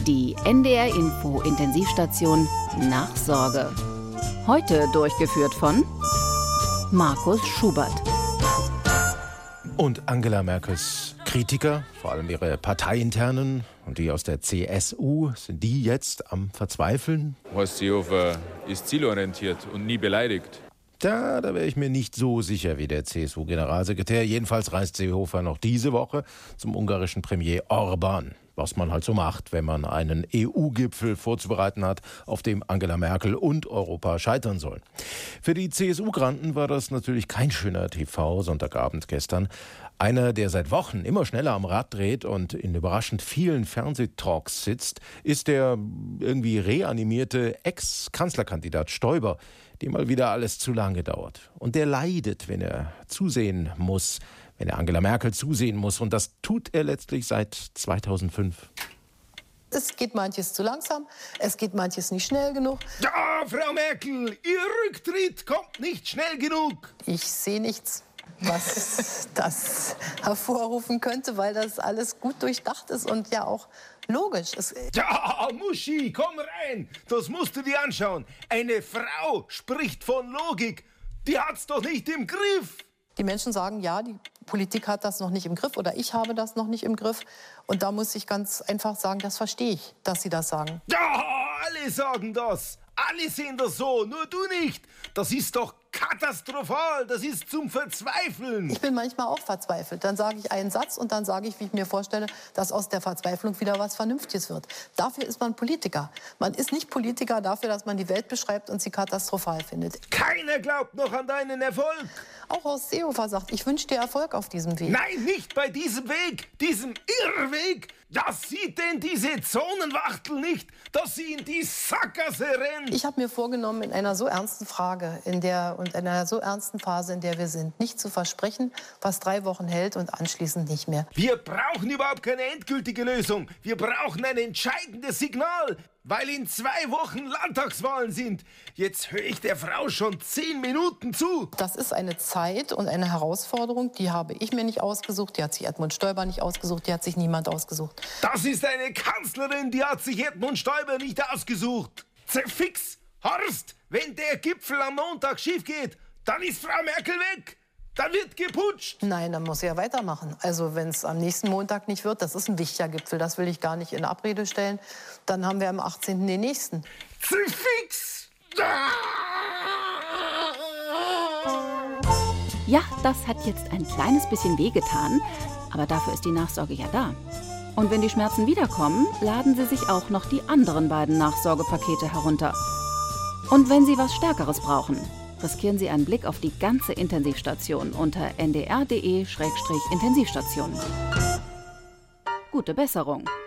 Die NDR Info Intensivstation Nachsorge. Heute durchgeführt von Markus Schubert. Und Angela Merkels Kritiker, vor allem ihre parteiinternen und die aus der CSU, sind die jetzt am Verzweifeln? Horst Seehofer ist zielorientiert und nie beleidigt. Da wäre ich mir nicht so sicher wie der CSU-Generalsekretär. Jedenfalls reist Seehofer noch diese Woche zum ungarischen Premier Orbán. Was man halt so macht, wenn man einen EU-Gipfel vorzubereiten hat, auf dem Angela Merkel und Europa scheitern sollen. Für die CSU-Granten war das natürlich kein schöner TV-Sonntagabend gestern. Einer, der seit Wochen immer schneller am Rad dreht und in überraschend vielen Fernsehtalks sitzt, ist der irgendwie reanimierte Ex-Kanzlerkandidat Stoiber, dem mal wieder alles zu lange dauert. Und der leidet, wenn er zusehen muss, wenn er Angela Merkel zusehen muss. Und das tut er letztlich seit 2005. Es geht manches zu langsam, es geht manches nicht schnell genug. Ja, Frau Merkel, Ihr Rücktritt kommt nicht schnell genug. Ich sehe nichts, was das hervorrufen könnte, weil das alles gut durchdacht ist und ja auch logisch. Ja, Muschi, komm rein, das musst du dir anschauen. Eine Frau spricht von Logik, die hat's doch nicht im Griff. Die Menschen sagen, ja, die Politik hat das noch nicht im Griff oder ich habe das noch nicht im Griff. Und da muss ich ganz einfach sagen, das verstehe ich, dass sie das sagen. Ja, alle sagen das. Alle sehen das so, nur du nicht. Das ist doch katastrophal, das ist zum Verzweifeln. Ich bin manchmal auch verzweifelt. Dann sage ich einen Satz und dann sage ich, wie ich mir vorstelle, dass aus der Verzweiflung wieder was Vernünftiges wird. Dafür ist man Politiker. Man ist nicht Politiker dafür, dass man die Welt beschreibt und sie katastrophal findet. Keiner glaubt noch an deinen Erfolg. Auch Horst Seehofer sagt, ich wünsche dir Erfolg auf diesem Weg. Nein, nicht bei diesem Weg, diesem Irrweg. Das sieht denn diese Zonenwachtel nicht, dass sie in die Sackgasse rennt. Ich habe mir vorgenommen, in einer so ernsten Frage und in einer so ernsten Phase, in der wir sind, nicht zu versprechen, was 3 Wochen hält und anschließend nicht mehr. Wir brauchen überhaupt keine endgültige Lösung. Wir brauchen ein entscheidendes Signal, weil in 2 Wochen Landtagswahlen sind. Jetzt höre ich der Frau schon 10 Minuten zu. Das ist eine Zeit und eine Herausforderung, die habe ich mir nicht ausgesucht, die hat sich Edmund Stoiber nicht ausgesucht, die hat sich niemand ausgesucht. Das ist eine Kanzlerin, die hat sich Edmund Stoiber nicht ausgesucht. Fix, Horst, wenn der Gipfel am Montag schief geht, dann ist Frau Merkel weg. Dann wird geputscht. Nein, dann muss er ja weitermachen. Also wenn es am nächsten Montag nicht wird, das ist ein wichtiger Gipfel, das will ich gar nicht in Abrede stellen, dann haben wir am 18. den nächsten. Fix! Ja, das hat jetzt ein kleines bisschen wehgetan, aber dafür ist die Nachsorge ja da. Und wenn die Schmerzen wiederkommen, laden Sie sich auch noch die anderen beiden Nachsorgepakete herunter. Und wenn Sie was Stärkeres brauchen, riskieren Sie einen Blick auf die ganze Intensivstation unter ndr.de/Intensivstation. Gute Besserung!